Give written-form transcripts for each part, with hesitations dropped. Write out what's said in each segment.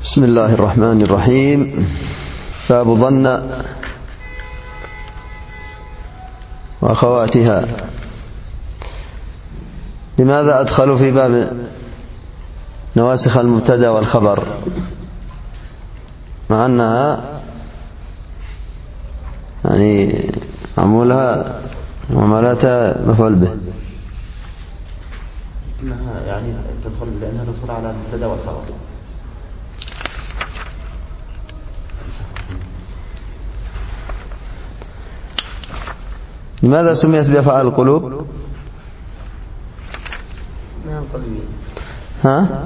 بسم الله الرحمن الرحيم. باب ظن وأخواتها. لماذا أدخلوا في باب نواسخ المبتدأ والخبر مع أنها يعني معمولها ومعمولاتها مفعول به؟ إنها يعني لأنها تدخل على المبتدأ والخبر. لماذا سميت بأفعال القلوب؟ ها؟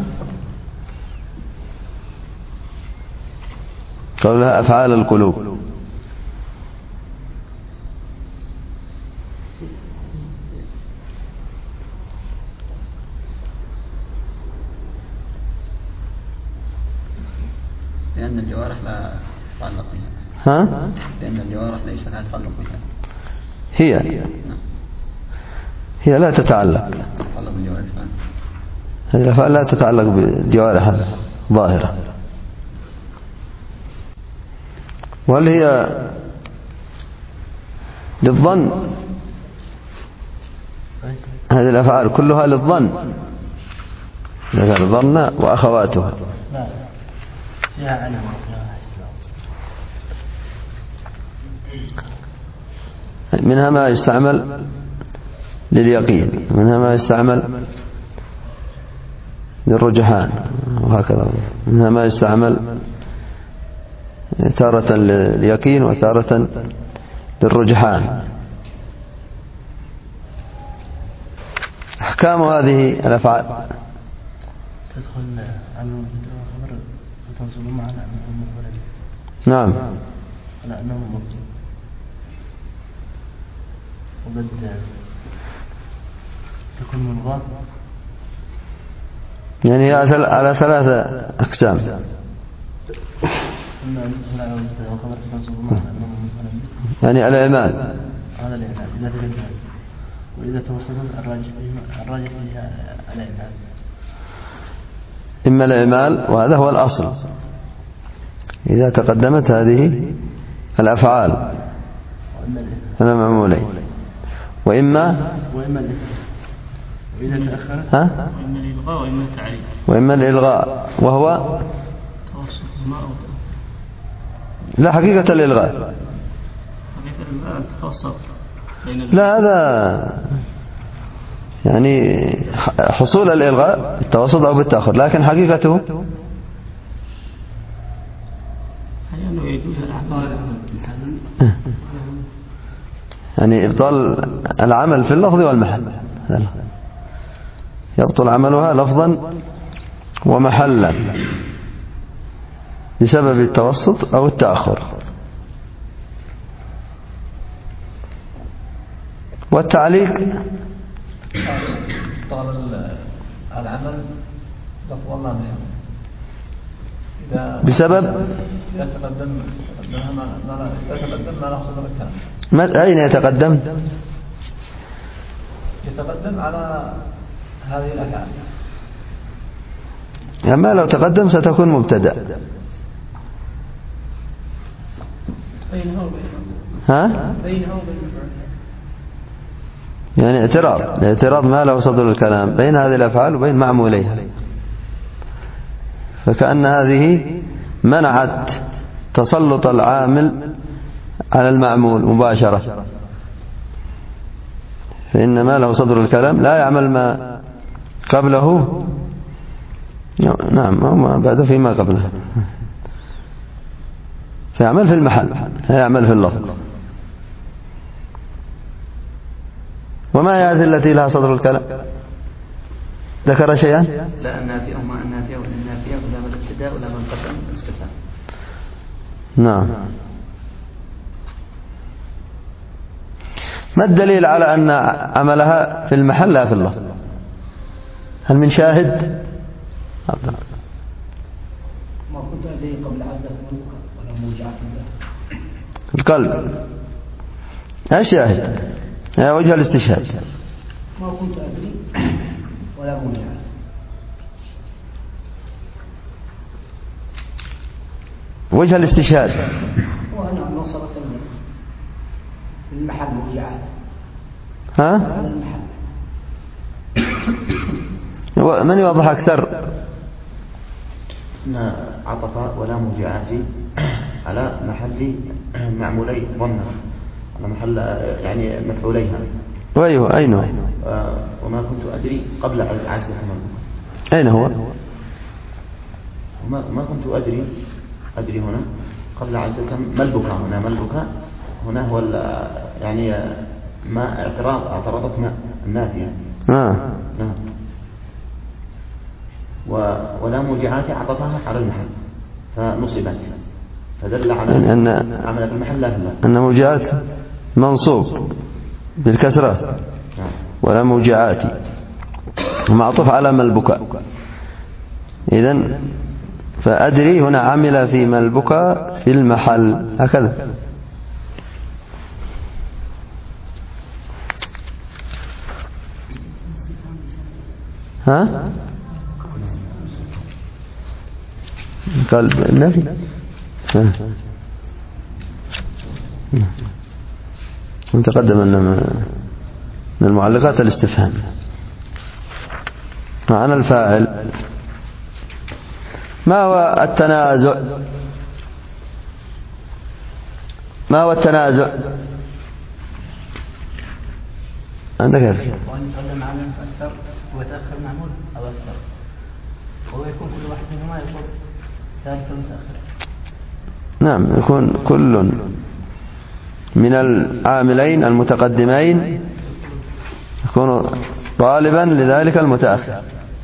قولها أفعال القلوب. لأن الجوارح لا تتعلق بها. ها؟ لأن الجوارح ليس لها تتعلق بها. هي لا تتعلق. هذه الأفعال لا تتعلق بالجوارح ظاهرة. وهل هي للظن؟ هذه الأفعال كلها للظن. الظن وأخواتها. منها ما يستعمل لليقين، منها ما يستعمل للرجحان، وهكذا. منها ما يستعمل تارة لليقين وتارة للرجحان. أحكام هذه الأفعال تدخل على المبتدأ والخبر وتنصب على أنهم مفعول. نعم، على أنهم مبتدأ، وقد تكون ملغاة. يعني على ثلاثة أقسام. إما أن تدخل على المبتدأ والخبر وتنصب على أنهم مفعول. يعني الإعمال. هذا الإعمال إذا تقدم، وإذا توسطت الراجح فيها الإعمال. إما الإعمال، وهذا هو الأصل إذا تقدمت هذه الأفعال المعمولين، وإما وإذا تأخرت وإما الإلغاء وإما التعريف. وإما الإلغاء وهو توسط الماء لا حقيقة الإلغاء. حقيقة الإلغاء تتوسط بين لا، هذا يعني حصول الإلغاء بالتوسط أو بالتأخر، لكن حقيقته يعني إبطال العمل في اللفظ والمحل. يبطل عملها لفظا ومحلا بسبب التوسط أو التأخر. والتعليق طال العمل لفظ الله محل بسبب يتقدم ما نأخذ الكلام. أين يتقدم؟ يتقدم على هذه الأفعال. أما لو تقدم ستكون مبتدأ. ها؟ يعني اعتراض ما له صدر الكلام بين هذه الأفعال وبين معموليها، فكأن هذه منعت تسلط العامل على المعمول مباشرة، فإن ما له صدر الكلام لا يعمل ما قبله، نعم، وما بعده فيما قبله، فيعمل في المحل، يعمل في اللفظ. وما هي هذه التي لها صدر الكلام؟ ذكر شيئا؟ لا، النافية وما النافية ولا النافية ولا من الابتداء ولا من قسم الاستفهام. نعم. ما الدليل على أن عملها في المحل لا في اللفظ؟ هل من شاهد؟ ما كنت أدري قبل عزة ولا موجعة القلب. الشاهد وجه الاستشهاد. ما كنت أدري ولا موجعة. وجه الاستشهاد وهنا وصلت المحل مبيعات. ها؟ المحل من يوضح أكثر؟ عطف ولا مجاعات على محل معمولي ضمن، على محل يعني مفعوليها. أيوه أين هو؟ وما كنت أدري قبل عجز ملبكة. أين هو؟ ما كنت أدري هنا قبل عجز ملبكة. هنا ملبكة هنا هو يعني ما اعترضت ما النافية. نعم. ولا مجاعات عطفها على المحل فنصبت، فدل على أن عمل في المحل لا في الله. أن مجاعات منصوب بالكسرة ولا مجاعات معطوف على ملبكة. إذن فأدري هنا عمل في ملبكة في المحل هكذا. ها؟ قال النفي. متقدم أن من المعلقات الاستفهام. معنى الفاعل. ما هو التنازع؟ ما هو التنازع؟ عندك هذا. وأن يتقدم عامل أكثر ويتأخر معمول أو أكثر، ويكون كل واحد منهما يطلب ذلك المتأخر. نعم، يكون كل من العاملين المتقدمين يكون طالبا لذلك المتأخر.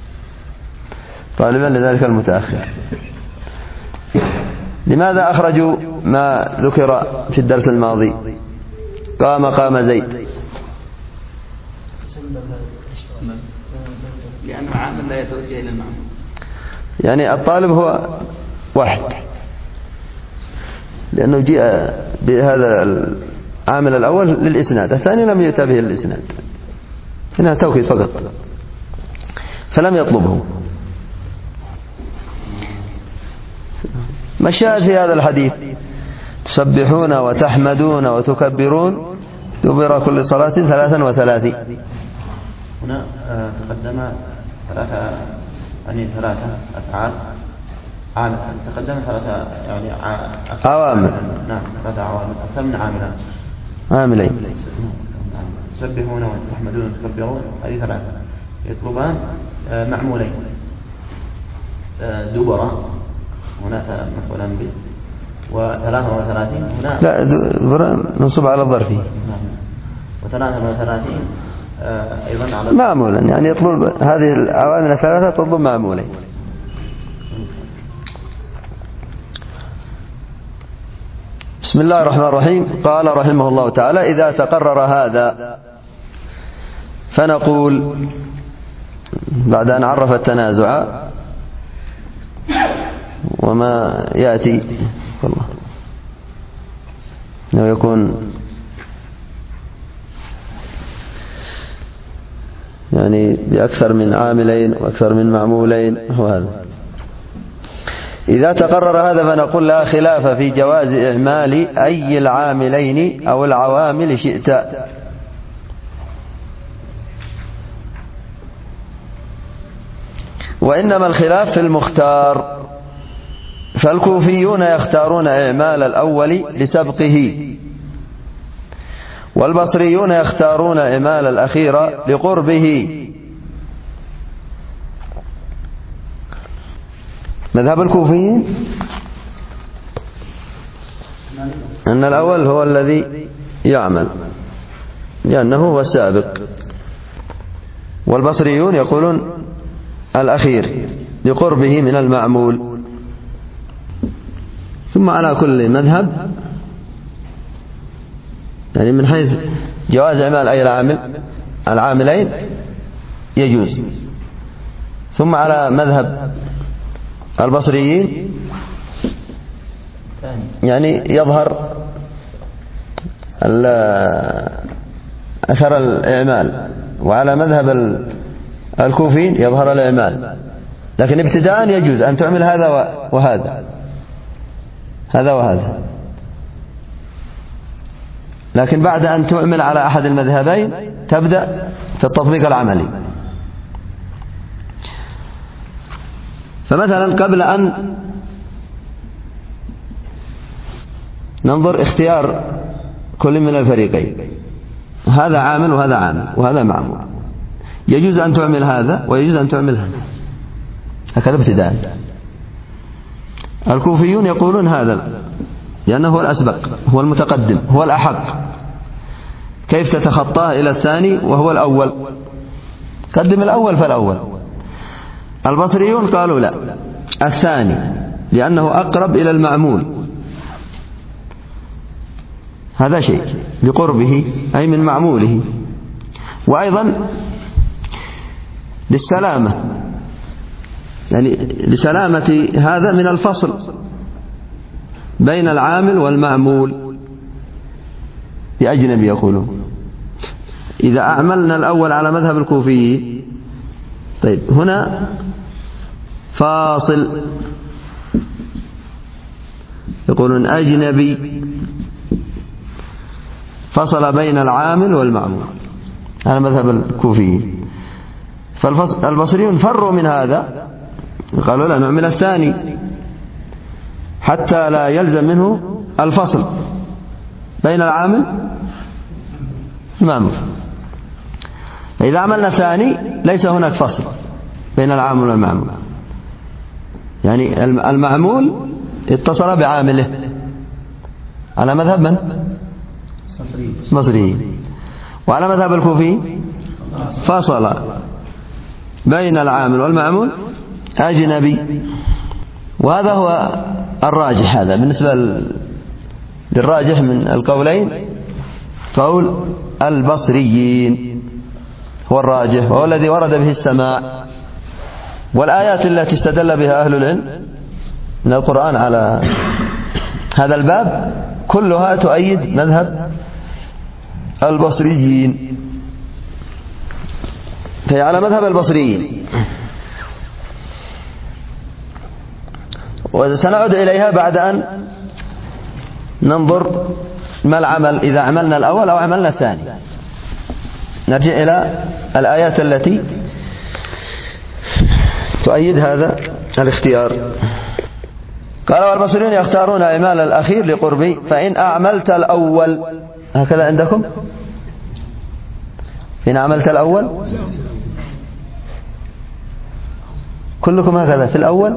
لماذا أخرجوا ما ذكر في الدرس الماضي؟ قام زيد. لأنه عامل لا يتوجه إلى المعنى. يعني الطالب هو واحد، لأنه جاء بهذا العامل الأول للإسناد، الثاني لم يؤتى به الإسناد، هنا توكيد فقط فلم يطلبه. ما الشاهد في هذا الحديث؟ تسبحون وتحمدون وتكبرون دبر كل صلاة 33. هنا تقدم ثلاثة أفعال. تقدم ثلاثة يعني عوامل. نعم، ثلاثة عوامل أكثر من عاملين. تسبحون وتحمدون وتكبرون، هذه ثلاثة يطلبان معمولين. دبر هنا مفعولان به، و33 هنا لا دبر منصوب على الظرف. نعم، و33 أيضا على معمولا، يعني يطلب هذه العوامل الثلاثة تطلب معمولين. بسم الله الرحمن الرحيم. قال رحمه الله تعالى: إذا تقرر هذا فنقول بعد أن عرف التنازع وما يأتي والله أنه يكون يعني بأكثر من عاملين وأكثر من معمولين. وهذا إذا تقرر هذا فنقول لا خلاف في جواز إعمال أي العاملين أو العوامل شئت. وإنما الخلاف في المختار، فالكوفيون يختارون إعمال الأول لسبقه، والبصريون يختارون إعمال الأخير لقربه. مذهب الكوفيين أن الأول هو الذي يعمل لأنه هو السابق، والبصريون يقولون الأخير لقربه من المعمول. ثم على كل مذهب يعني من حيث جواز إعمال أي العاملين يجوز. ثم على مذهب البصريين يعني يظهر أثر الإعمال، وعلى مذهب الكوفيين يظهر الإعمال، لكن ابتداء يجوز أن تعمل هذا وهذا. هذا وهذا. لكن بعد أن تعمل على أحد المذهبين تبدأ في التطبيق العملي. فمثلا قبل أن ننظر اختيار كل من الفريقين، هذا عامل وهذا عامل وهذا معمول، يجوز أن تعمل هذا ويجوز أن تعمل هذا، هكذا ابتداء. الكوفيون يقولون هذا لأنه هو الأسبق، هو المتقدم، هو الأحق، كيف تتخطاه إلى الثاني وهو الأول؟ قدم الأول فالأول. البصريون قالوا لا، الثاني، لأنه أقرب إلى المعمول، هذا شيء لقربه أي من معموله، وأيضا للسلامة، يعني لسلامة هذا من الفصل بين العامل والمعمول بأجنبي. يقولون إذا أعملنا الأول على مذهب الكوفي، طيب هنا فاصل، يقولون أجنبي، فصل بين العامل والمعمول على مذهب الكوفي. فالبصريون فروا من هذا، قالوا لا، نعمل الثاني حتى لا يلزم منه الفصل بين العامل والمعمول. فإذا عملنا الثاني ليس هناك فصل بين العامل والمعمول، يعني المعمول اتصل بعامله على مذهب من؟ مصري. وعلى مذهب الكوفي فصل بين العامل والمعمول أجنبي. وهذا هو الراجح، هذا بالنسبة للراجح من القولين، قول البصريين هو الراجح وهو الذي ورد به السماع. والآيات التي استدل بها أهل العلم من القرآن على هذا الباب كلها تؤيد مذهب البصريين، فهي على مذهب البصريين. وسنعود إليها بعد أن ننظر ما العمل إذا عملنا الأول أو عملنا الثاني. نرجع إلى الآيات التي تؤيد هذا الاختيار. قال والبصريون يختارون إعمال الأخير لقربه، فإن أعملت الأول، هكذا عندكم، إن عملت الأول كلكم هكذا في الأول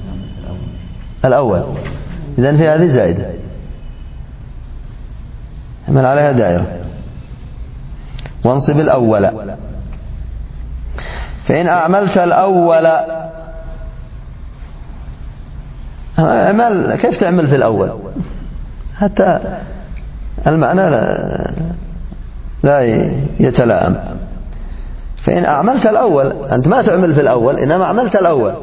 إذن في هذه زائدة اعمل عليها دائرة وانصب الأول. فإن أعملت الأول، اعمل كيف تعمل في الأول حتى المعنى لا يتلائم. فإن أعملت الأول، أنت ما تعمل في الأول إنما عملت الأول،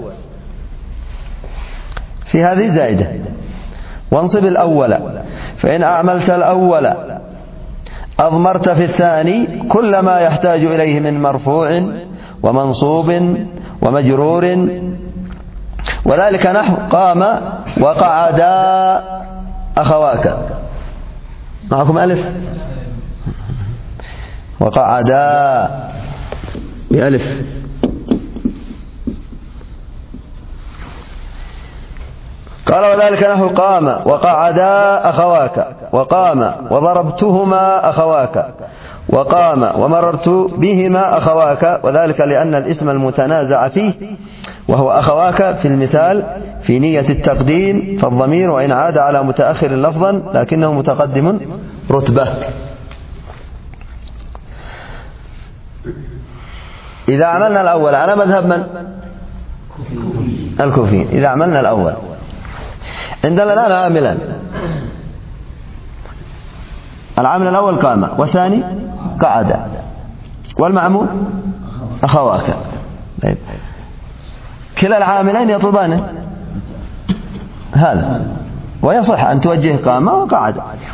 في هذه زائدة وانصب الأول. فإن أعملت الأول أضمرت في الثاني كل ما يحتاج إليه من مرفوع ومنصوب ومجرور، وذلك نحو قام وقعدا أخواك. معكم ألف؟ وقعدا بألف. قال وذلك نحو قام وقعدا أخواك، وقام وضربتهما أخواك، وقام ومررت بهما أخواك، وذلك لأن الاسم المتنازع فيه وهو أخواك في المثال في نية التقديم، فالضمير وإن عاد على متأخر لفظا لكنه متقدم رتبة. إذا عملنا الأول على مذهب من؟ الكوفي. إذا عملنا الأول عندنا الآن عاملان، العامل الأول قام والثاني قعد والمعمول أخواك. طيب. كلا العاملين يطلبان هذا، ويصح أن توجه قام وقعد،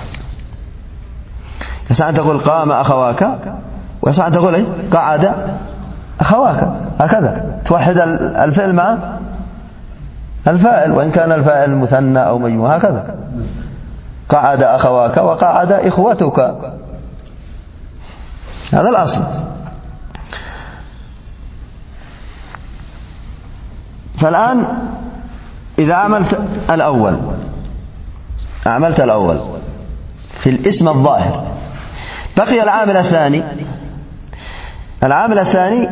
يصح أن تقول قام أخواك، ويصح أن تقول قعد أخواك، هكذا توحد الفعل مع الفاعل، وإن كان الفاعل مثنى أو مجموع، هكذا قعد أخواك وقعد إخوتك، هذا الأصل. فالآن إذا عملت الأول في الاسم الظاهر، بقي العامل الثاني. العامل الثاني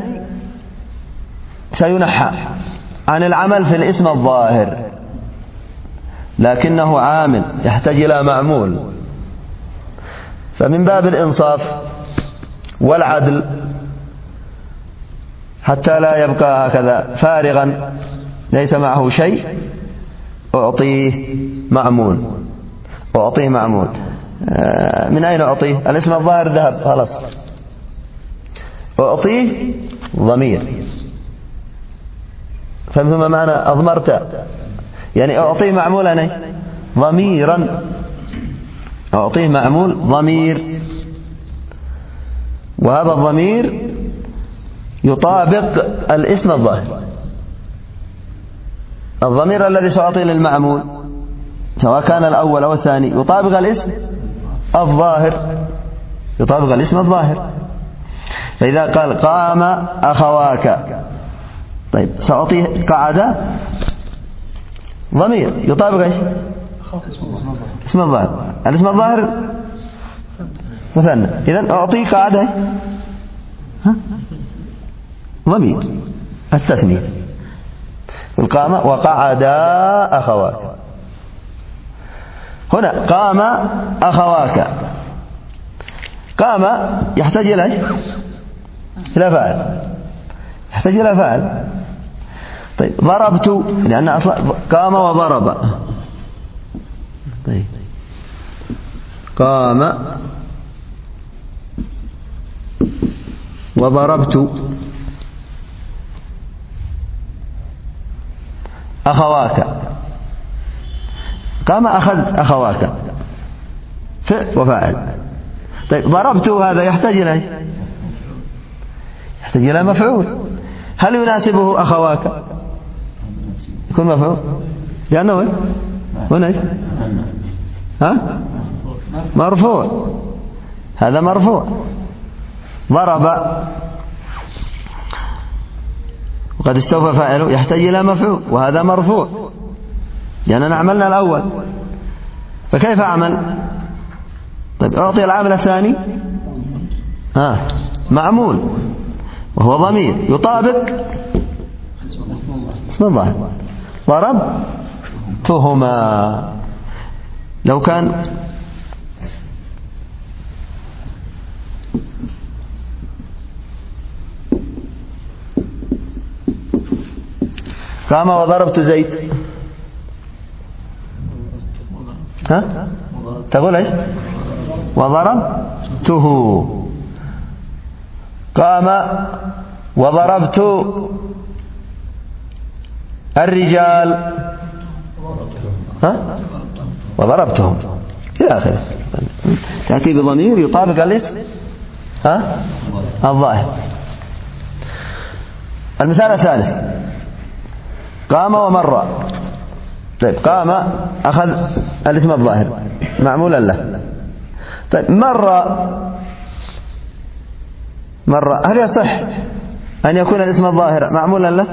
سينحى عن العمل في الاسم الظاهر، لكنه عامل يحتاج إلى معمول، فمن باب الإنصاف والعدل حتى لا يبقى هكذا فارغا ليس معه شيء، أعطيه معمول. من أين أعطيه؟ الاسم الظاهر ذهب خلاص، أعطيه ضمير. فهمتم معنى أضمرت؟ يعني أعطيه معمولا ضميرا، أعطيه معمول ضمير، وهذا الضمير يطابق الاسم الظاهر. الضمير الذي سأعطيه للمعمول سواء كان الأول أو الثاني يطابق الاسم الظاهر، فإذا قال قام أخواك، طيب سأعطيه قعد ضمير يطابق ايش؟ اسم الظاهر. الاسم الظاهر مثنى، إذن أعطيه قعد ضمير التثنية، قام وقعد أخواك. هنا قام أخواك، قام يحتاج إلى فاعل، طيب ضربت لأن أصلا قام وضرب، طيب قام وضربت أخواك، قام أخذ أخواك فعل وفاعل. طيب ضربت هذا يحتاج إلى مفعول، هل يناسبه أخواك؟ يكون مفعول لأنه هنا مرفوع، هذا مرفوع. ضرب وقد استوفى فاعله يحتاج إلى مفعول، وهذا مرفوع لأننا عملنا الأول، فكيف أعمل؟ طيب أعطي العامل الثاني معمول وهو ضمير يطابق اسم الظاهر. ضربتهما، لو كان قام وضربت زيد، تقول ايش؟ وضربته. قام وضربت الرجال وضربتهم إلى آخره. تأتي بضمير يطابق الاسم الظاهر. المثال الثالث قام ومر. طيب قام أخذ الاسم الظاهر معمولا له. طيب مر هل يصح أن يكون الاسم الظاهر معمولا له؟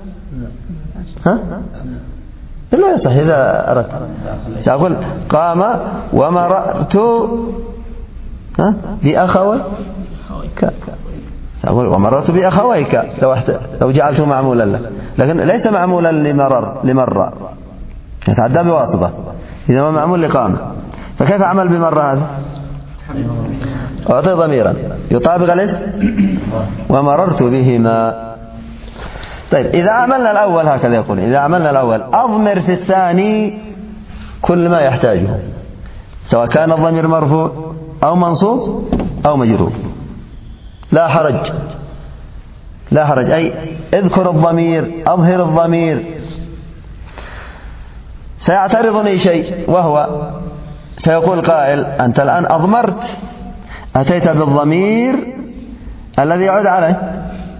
لا يصح. إذا أردت سأقول قام ومررت بأخويك، سأقول ومررت بأخويك لو جعلته معمولا له، لكن ليس معمولا لمر يتعدى بواسطة، إذا ما معمول لقام. فكيف أعمل بمر هذا؟ أعطي ضميرا يطابق الاسم ومررت بهما. طيب إذا عملنا الأول هكذا يقول، إذا عملنا الأول أضمر في الثاني كل ما يحتاجه، سواء كان الضمير مرفوع أو منصوب أو مجرور، لا حرج، أي اذكر الضمير، أظهر الضمير. سيعترضني شيء، وهو سيقول قائل أنت الآن أضمرت، أتيت بالضمير الذي يعود عليه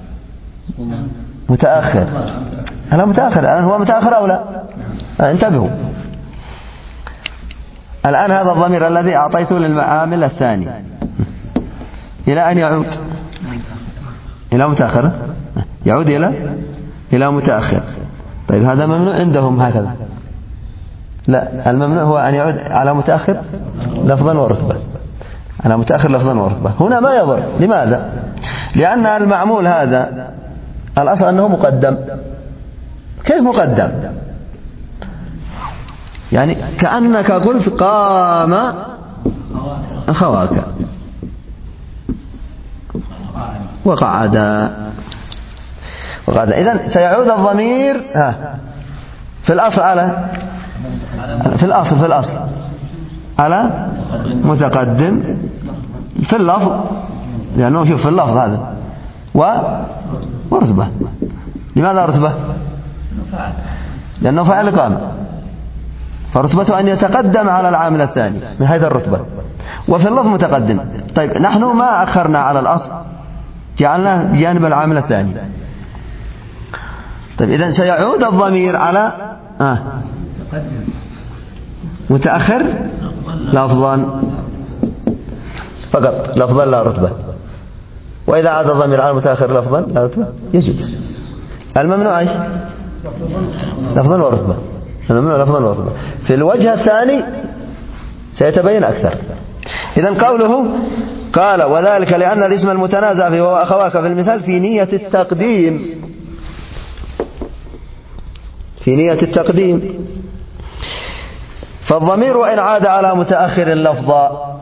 متأخر. هل متأخر الآن؟ هو متأخر أو لا؟ انتبهوا. الآن هذا الضمير الذي أعطيته للعامل الثاني إلى أن يعود إلى متأخر، يعود إلى متأخر. طيب هذا ممنوع عندهم هكذا؟ لا، الممنوع هو أن يعود على متأخر لفظا ورتبة، على متأخر لفظا ورتبة. هنا ما يضر. لماذا؟ لأن المعمول هذا الأصل أنه مقدم. كيف مقدم؟ يعني كأنك قلت قام أخواك وقعد. إذن سيعود الضمير في الأصل على متقدم في اللفظ، لأنه شوف في اللفظ هذا ورتبة. لماذا رتبة؟ لأنه فاعل قام، فرتبته أن يتقدم على العامل الثاني من حيث الرتبة، وفي اللفظ متقدم. طيب نحن ما أخرنا على الأصل، جعلناه بجانب العامل الثاني. طيب إذن سيعود الضمير على متأخر لفظا فقط، لفظا لا رتبة. وإذا عاد الضمير على متأخر لفظا لا رتبة يجوز. الممنوع ايش؟ لفظا ورتبة. الممنوع لفظا ورتبة. في الوجه الثاني سيتبين أكثر. إذن قوله قال وذلك لأن الاسم المتنازع فيه هو أخواك في المثال في نية التقديم، فالضمير وإن عاد على متأخر اللفظة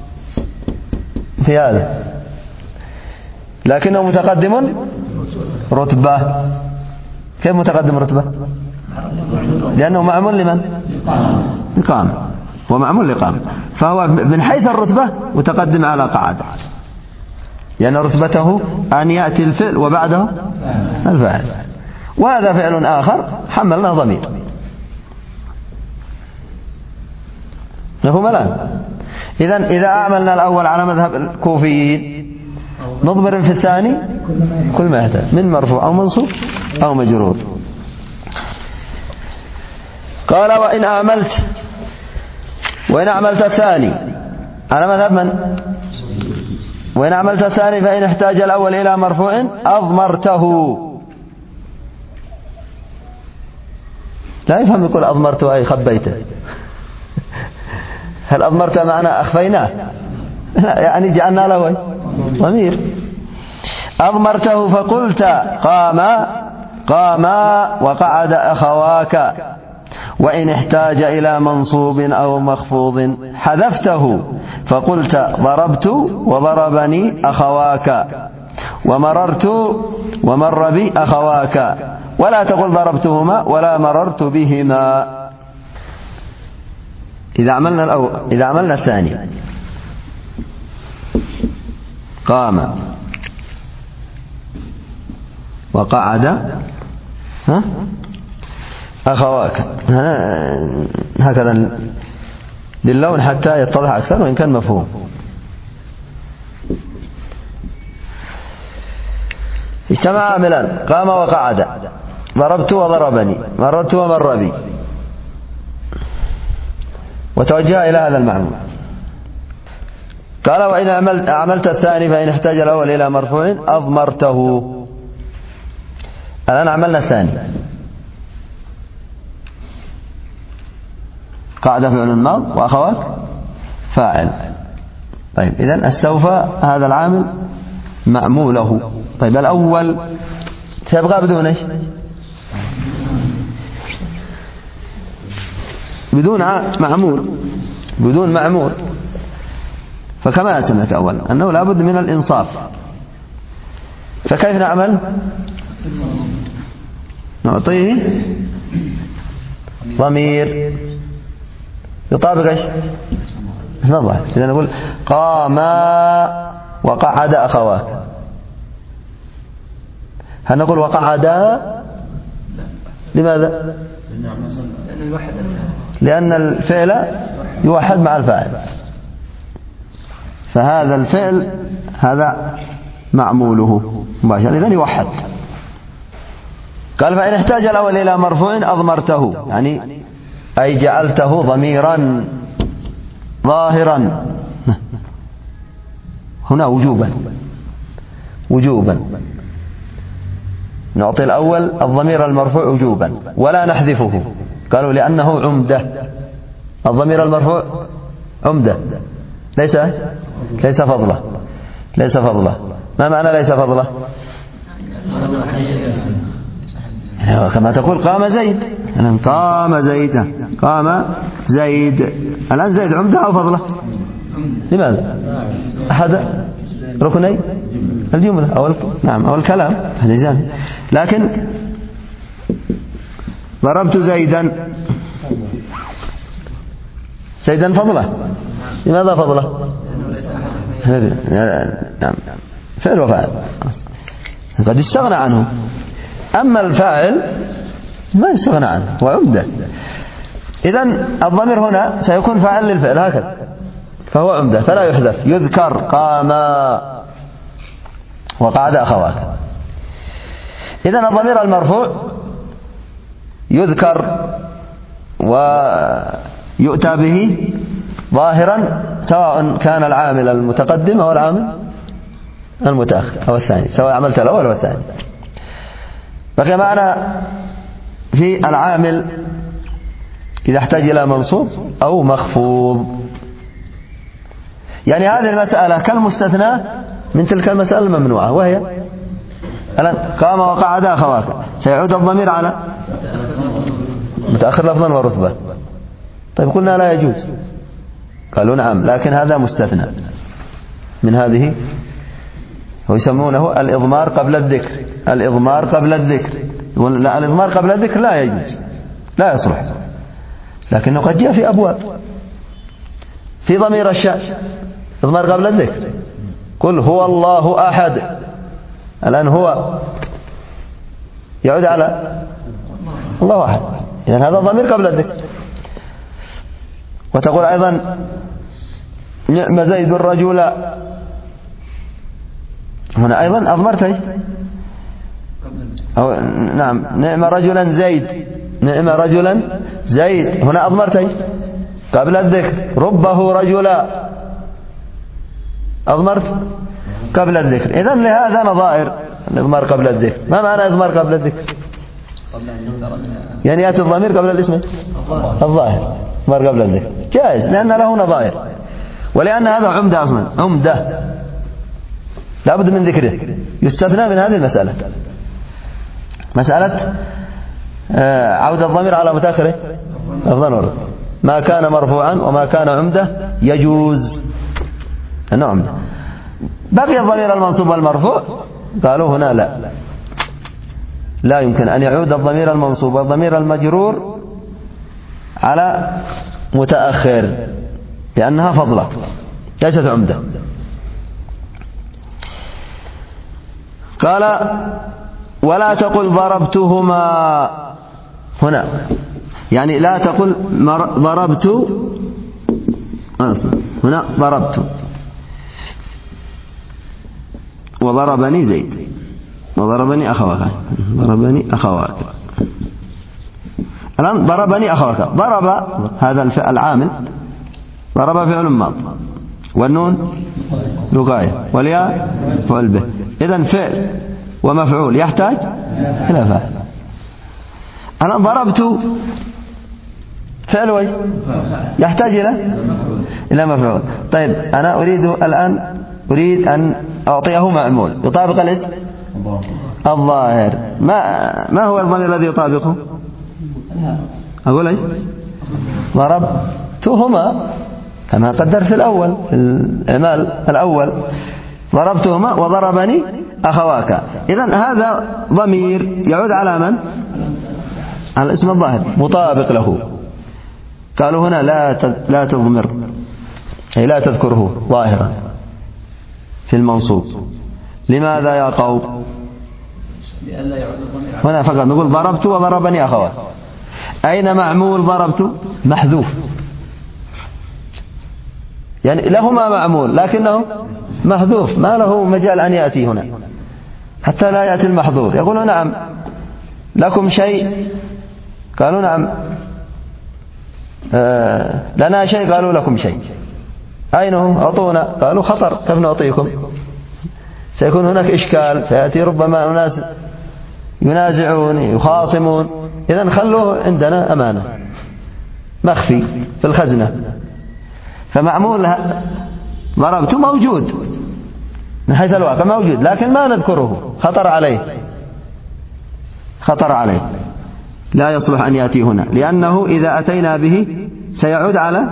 في هذا لكنه متقدم رتبة. كيف متقدم رتبة؟ لأنه معمول لمن؟ لقام، ومعمول لقام، فهو من حيث الرتبة متقدم على قعدة، لأن رتبته أن يأتي الفعل وبعده الفاعل، وهذا فعل آخر حملنا ضمير. مفهوم الآن؟ إذا أعملنا الأول على مذهب الكوفيين نضمر في الثاني كل ما يحتاج من مرفوع أو منصوب أو مجرور. قال وإن أعملت الثاني على مذهب من؟ وإن أعملت الثاني فإن احتاج الأول إلى مرفوع أضمرته. لا يفهم يقول أضمرته أي خبيته. هل أضمرت معنا أخفيناه؟ يعني جعلنا له ضمير. أضمرته فقلت قام وقعد أخواك. وإن احتاج إلى منصوب أو مخفوض حذفته فقلت ضربت وضربني أخواك، ومررت ومر بي أخواك، ولا تقل ضربتهما ولا مررت بهما. إذا عملنا الثاني قام وقعد أخواك، هكذا باللون حتى يتضح أكثر وإن كان مفهوم. اجتمع عاملان قام وقعد، ضربت وضربني، مررت ومر بي، وتوجه إلى هذا المعنى. قال وإن عملت الثاني فإن احتاج الأول إلى مرفوع أضمرته. الآن عملنا الثاني قاعدة فعل الماض وأخواك فاعل. طيب إذن استوفى هذا العامل معموله. طيب الأول سيبقى بدون ايش؟ بدون معمول، بدون معمول. فكما سمعت أولا أنه لابد من الإنصاف. فكيف نعمل؟ نعطيه ضمير يطابق ايش؟ اسم الله. إذا نقول قام وقعد أخواك. هل نقول وقعد؟ لماذا؟ لأن الفعل يوحد مع الفاعل، فهذا الفعل هذا معموله مباشرة، إذن يوحد. قال فإن احتاج الأول إلى مرفوع أضمرته، يعني أي جعلته ضميرا ظاهرا، هنا وجوبا نعطي الأول الضمير المرفوع وجوبا ولا نحذفه. قالوا لأنه عمدة، الضمير المرفوع عمدة ليس فضلة. ما معنى ليس فضلة؟ كما تقول قام زيد، قام زيد. الآن زيد عمدة أو فضلة؟ لماذا؟ أحد ركني الجملة أو الكلام، لكن ضربت زيدا فضلة. لماذا فضلة؟ نعم، فعل وفاعل قد استغنى عنه، أما الفاعل ما يستغنى عنه وعمدة. إذن الضمير هنا سيكون فاعل للفعل هكذا، فهو عمدة فلا يحذف. يذكر قام وقعد أخواك. إذن الضمير المرفوع يذكر ويؤتى به ظاهرا، سواء كان العامل المتقدم أو العامل المتأخر أو الثاني، سواء عملت الأول والثاني. بقي معنا في العامل إذا احتاج إلى منصوب أو مخفوض. يعني هذه المسألة كالمستثنى من تلك المسألة الممنوعة، وهي الآن قام وقعد أخواك، سيعود الضمير على متأخر لفظا ورتبة. طيب قلنا لا يجوز، قالوا نعم، لكن هذا مستثنى من هذه، ويسمونه الإضمار قبل الذكر. الإضمار قبل الذكر لا يجوز، لا يصلح، لكنه قد جاء في أبواب. في ضمير الشأن إضمار قبل الذكر، قل هو الله أحد. الآن هو يعود على الله أحد، إذن هذا ضمير قبل الذكر. وتقول أيضا نعم زيد الرجل، هنا أيضا أضمرت أو نعم نعم رجلا زيد، هنا أضمرت قبل الذكر. ربه رجلا، أضمرت قبل الذكر. إذن لهذا نظائر الإضمار قبل الذكر. ما معنى إضمار قبل الذكر؟ يعني يأتي الضمير قبل الاسم الظاهر، إضمار قبل الذكر جائز لأن له نظائر، ولأن هذا عمدة أصلا، عمدة لا بد من ذكره، يستثنى من هذه المسألة، مسألة عودة الضمير على متأخره أفضل ورد. ما كان مرفوعا وما كان عمدة يجوز أنه عمدة. بقي الضمير المنصوب والمرفوع، قالوا هنا لا يمكن أن يعود الضمير المنصوب والضمير المجرور على متأخر، لأنها فضلة ليست عمدة. قال ولا تقل ضربتهما، هنا يعني لا تقل ضربت، هنا ضربت وضربني زيد وضربني أخواك. الآن ضربني أخواك، ضرب هذا العامل، ضرب فعل ماض، والنون لغاية، والياء فعل به. إذن فعل ومفعول يحتاج إلى فاعل. الآن ضربت فعل يحتاج إلى مفعول. طيب أنا أريد أن أعطيه معمول يطابق الاسم الظاهر. ما هو الضمير الذي يطابقه؟ أقول ضربتهما كما قدر في الأول، في الإعمال الأول، ضربتهما وضربني أخواك. إذن هذا ضمير يعود على من؟ على الاسم الظاهر مطابق له. قالوا هنا لا تضمر، أي لا تذكره ظاهرا في المنصوب. لماذا يا قوم؟ هنا فقط نقول ضربت وضربني أخواك. أين معمول ضربت؟ محذوف، يعني لهما معمول لكنه محذوف، ما له مجال أن يأتي هنا حتى لا يأتي المحظور. يقولون نعم لكم شيء، قالوا نعم لنا شيء، قالوا لكم شيء. أين هم؟ أعطونا. قالوا خطر، كيف نعطيكم؟ سيكون هناك إشكال، سيأتي ربما أناس ينازعون يخاصمون، إذن خلوه عندنا أمانة مخفي في الخزنة. فمعمول ضربت موجود من حيث الواقع موجود، لكن ما نذكره، خطر عليه لا يصلح أن يأتي هنا، لأنه إذا أتينا به سيعود على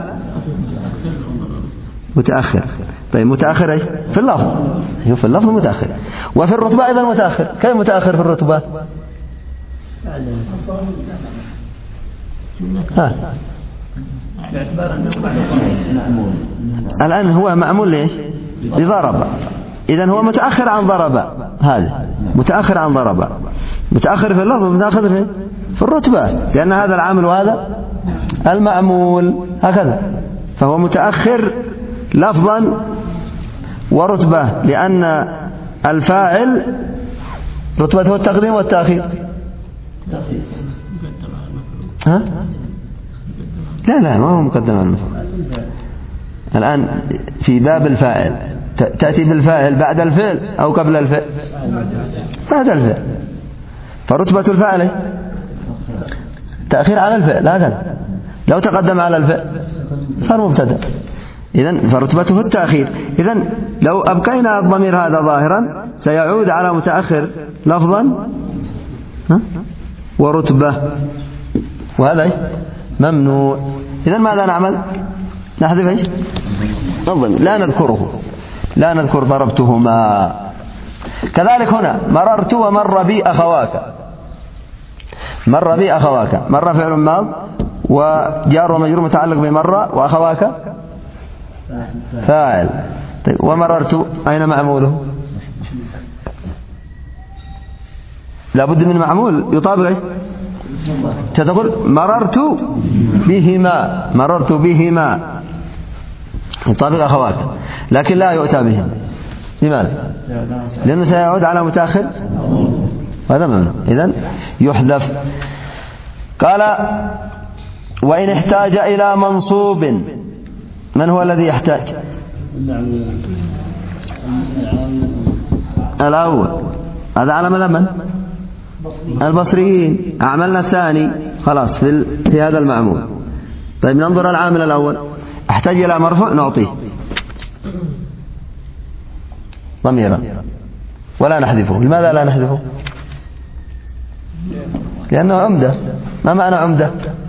متأخر. طيب متأخر إيش؟ في اللفظ، في اللفظ متأخر، وفي الرتبة أيضا متأخر. كيف متأخر في الرتبة؟ الآن هو معمول ليش؟ لضرب، إذن هو متأخر عن ضرب. هذا متأخر عن ضرب، متأخر في اللفظ ومتأخر في الرتبة، لأن هذا العامل وهذا المعمول هكذا. فهو متأخر لفظا ورتبة، لأن الفاعل رتبته التقديم والتأخير. ها؟ لا ما هو مقدم على المفعول. الآن في باب الفاعل تأتي بالفاعل بعد الفعل أو قبل الفعل؟ بعد الفعل. فرتبة الفاعل تأخير على الفعل هكذا، لو تقدم على الفعل صار مبتدأ، إذن فرتبته التأخير. إذن لو أبقينا الضمير هذا ظاهرا سيعود على متأخر لفظا ورتبة، وهذا ممنوع. إذن ماذا نعمل؟ نحذف ايش؟ الضمير، لا نذكر ضربتهما. كذلك هنا مررت ومر بي أخواك. مر فعل ماض وجار ومجرور متعلق بمر، وأخواك فاعل. طيب ومررت أين معموله؟ لابد من معمول يطابق ايش؟ تقول مررت بهما يطابق أخواك، لكن لا يؤتى بهم. لماذا؟ لأنه سيعود على متأخر، هذا ممنوع، إذن يحذف. قال وإن احتاج إلى منصوب. من هو الذي يحتاج؟ الأول، هذا على مذهب من؟ البصريين. أعملنا الثاني خلاص في هذا المعمول. طيب ننظر العامل الأول. احتاج إلى مرفوع نعطيه ضميرا ولا نحذفه. لماذا لا نحذفه؟ لأنه عمدة. ما معنى عمدة؟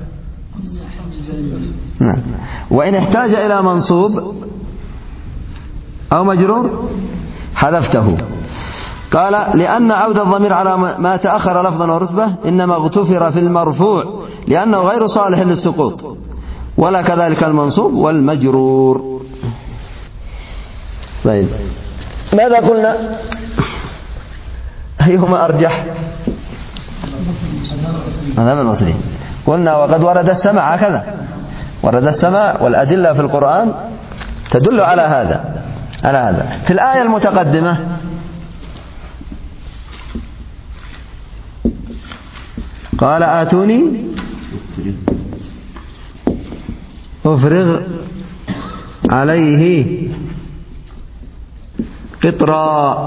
نعم. وإن احتاج إلى منصوب أو مجرور حذفته. قال لأن عود الضمير على ما تأخر لفظا ورتبة إنما اغتفر في المرفوع لأنه غير صالح للسقوط، ولا كذلك المنصوب والمجرور. طيب ماذا قلنا؟ أيهما أرجح؟ هذا من المصري. قلنا وقد ورد السماع هكذا، ورد السماع والأدلة في القرآن تدل على هذا. في الآية المتقدمة قال آتوني أفرغ عليه قطرا.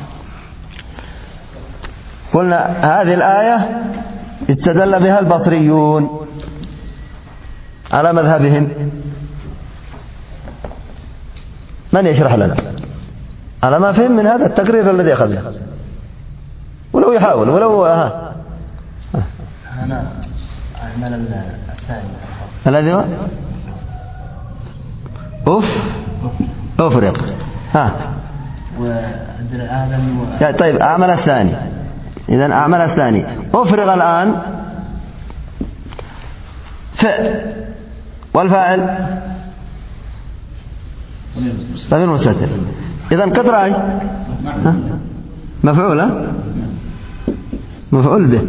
قلنا هذه الآية استدل بها البصريون على مذهبهم. من يشرح لنا على ما فهم من هذا التقرير الذي أخذنا؟ ولو يحاول ولو أنا أعمل الثاني الذي هو أفرق طيب أعمل الثاني. إذن أعمل الثاني أفرغ الآن فعل والفاعل ضمير مستتر. إذن قطرة أي مفعول به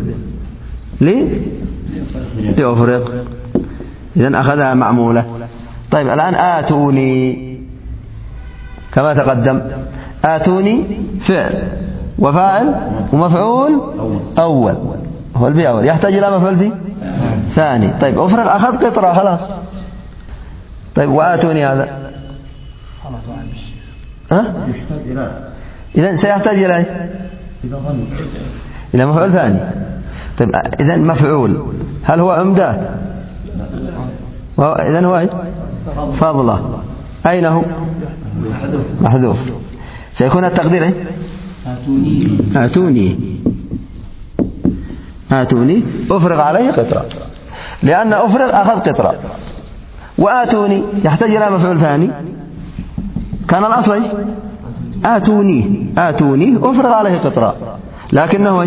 لأفرغ. إذن أخذها معمولة. طيب الآن آتوني كما تقدم. آتوني فعل وفاعل ومفعول أول، هو البي أول يحتاج إلى مفعول به ثاني. طيب أفرغ أخذ قطرة خلاص. طيب وآتوني هذا يحتاج إلى إذن سيحتاج إلى إذا ظن إلى مفعول ثاني. طيب إذن مفعول هل هو عمدة؟ إذن هو فضلة. أين هو؟ محذوف. سيكون التقدير آتوني أفرغ عليه قطرة، لأن أفرغ أخذ قطرة، وآتوني يحتاج إلى مفعول ثاني. كان الأصل آتوني أفرغ عليه قطرة، لكنه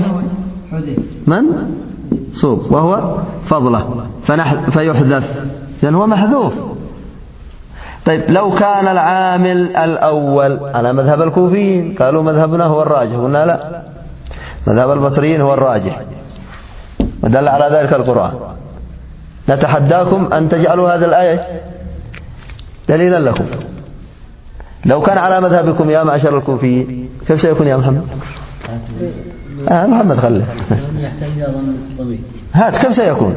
منصوب وهو فضلة فيحذف، لأن هو محذوف. طيب لو كان العامل الأول على مذهب الكوفيين، قالوا مذهبنا هو الراجح، قلنا لا، مذهب البصريين هو الراجح، ودل على ذلك القرآن. نتحداكم أن تجعلوا هذه الآية دليلا لكم. لو كان على مذهبكم يا معشر الكوفيين كيف سيكون يا محمد؟ محمد خله يحتاج إلى ضمير. هات كيف سيكون؟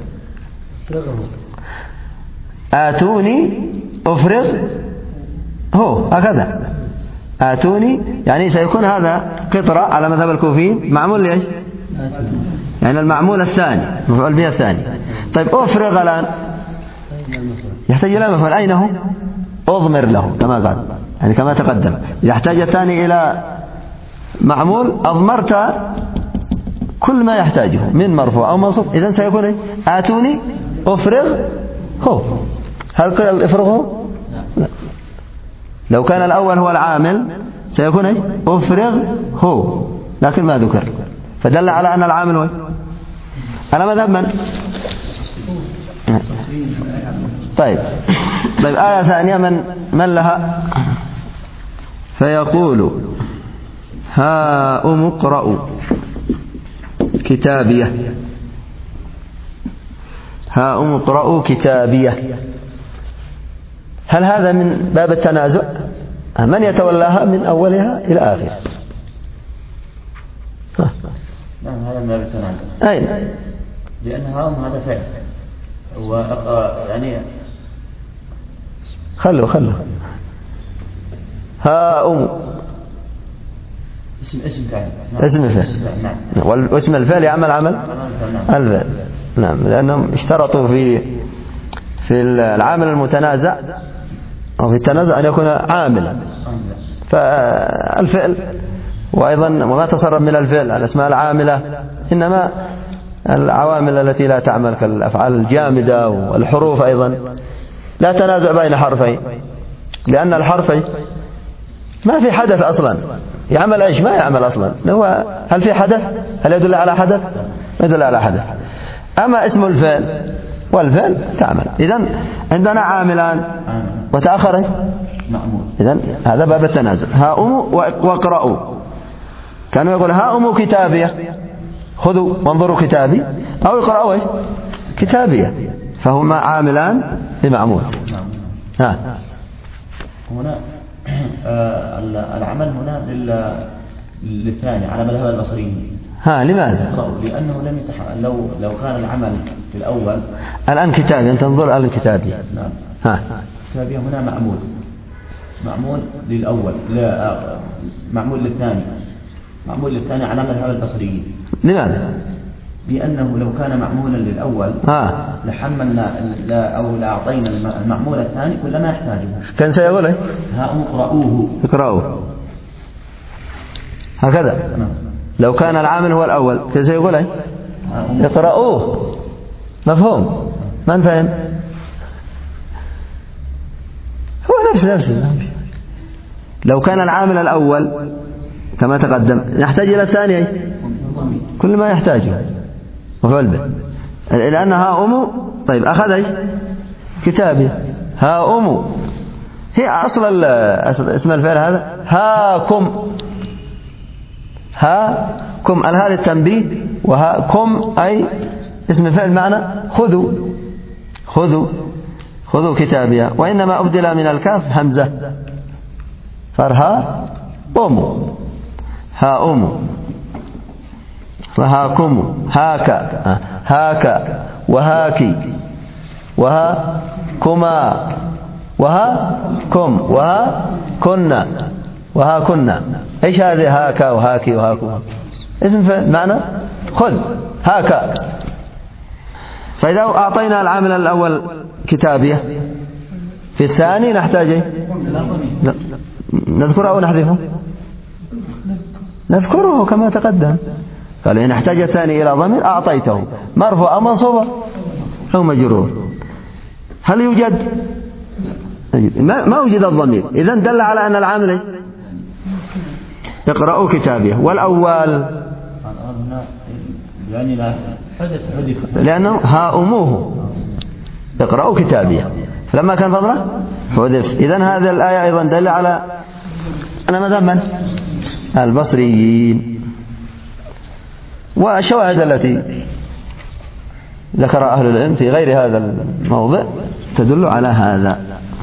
آتوني أفرغ هو هكذا. آتوني يعني سيكون هذا قطرة على مذهب الكوفيين معمول ليش؟ يعني المعمول الثاني مفعول به الثاني. طيب أفرغ الآن يحتاج إلى مفعول، أين هو؟ أضمر له كما قال، يعني كما تقدم. إذا احتاج الثاني إلى معمول أضمرت كل ما يحتاجه من مرفوع أو منصوب، إذن سيكون آتوني أفرغ هو. هل قال الإفرغ؟ لا. لو كان الأول هو العامل سيكون أفرغ هو، لكن ما ذكر، فدل على أن العامل هو على مذهب من؟ طيب آية ثانية من لها؟ فيقول هاؤم اقرأوا كتابيه. هاؤم اقرأوا كتابيه، هل هذا من باب التنازع؟ من يتولاها من أولها إلى آخرها؟ نعم هذا من باب التنازع. أين؟ لأن هاؤم هذا فعل يعني خلوا هاؤم اسم فعل. اسم فعل. نعم. واسم الفعل يعمل عمل الفعل. نعم، لأنهم اشترطوا في العامل المتنازع أو في التنازع أن يكون عاملا، فالفعل وأيضا وما تصرف من الفعل الأسماء العاملة إنما العوامل التي لا تعمل كالأفعال الجامدة والحروف. أيضا لا تنازع بين حرفين، لأن الحرفين ما في حدث أصلا، يعمل إيش؟ ما يعمل أصلا. هل في حدث؟ هل يدل على حدث؟ ما يدل على حدث. أما اسم الفعل والفعل تعمل. إذن عندنا عاملان وتأخر إذن هذا باب التنازع. هاؤم واقرأوا، كانوا يقول هاؤم كتابية، خذوا وانظروا كتابي، أو اقرأوا كتابية، فهما عاملان لمعمول. هنا العمل هنا للثاني على مذهب البصريين. لماذا؟ لأنه لم لو كان العمل في الأول الآن كتابي، أنت تنظر الآن كتابي. نعم. كتابي هنا معمول للأول، لا معمول للثاني على مذهب البصريين. لماذا؟ لأنه لو كان معمولا للأول لحملنا أو لأعطينا المعمول الثاني كل ما يحتاجه. كان سيقول اقرأوه هكذا. لو كان العامل هو الأول كان سيقول اقرأوه. مفهوم؟ من فهم؟ هو نفسه. لو كان العامل الأول كما تقدم يحتاج إلى الثاني كل ما يحتاجه مفعول به، لأن هاؤم. طيب أخذ كتابي. هاؤم هي أصل اسم الفعل هذا هاكم. الهاء للتنبيه، وهاكم أي اسم فعل معنى خذوا كتابيا، وإنما أبدل من الكاف همزة فرها هاؤم فهاكم هاكا وهاكي وهاكما وها كم وها كنا وها كنا. إيش هذه؟ هاكا وهاكي وهاكو، اسم فعل معنى خذ هاكا. فإذا أعطينا العامل الأول كتابية، في الثاني نحتاج نذكره أو نحذفه؟ نذكره كما تقدم. قال إن احتاج الثاني إلى ضمير أعطيته مرفوع أو منصوب أو مجرور. هل يوجد؟ ما وجد الضمير، إذن دل على أن العامل اقرأوا كتابيه. والأول لأنه هاؤموه اقرأوا كتابيه، فلما كان فضله حذف. إذن هذه الآية أيضا دل على أن مذهب من؟ البصريين. والشواهد التي ذكر أهل العلم في غير هذا الموضع تدل على هذا.